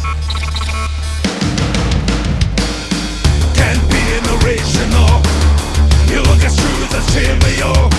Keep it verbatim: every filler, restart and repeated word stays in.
Can't be an original. You look as true as a cheerleader.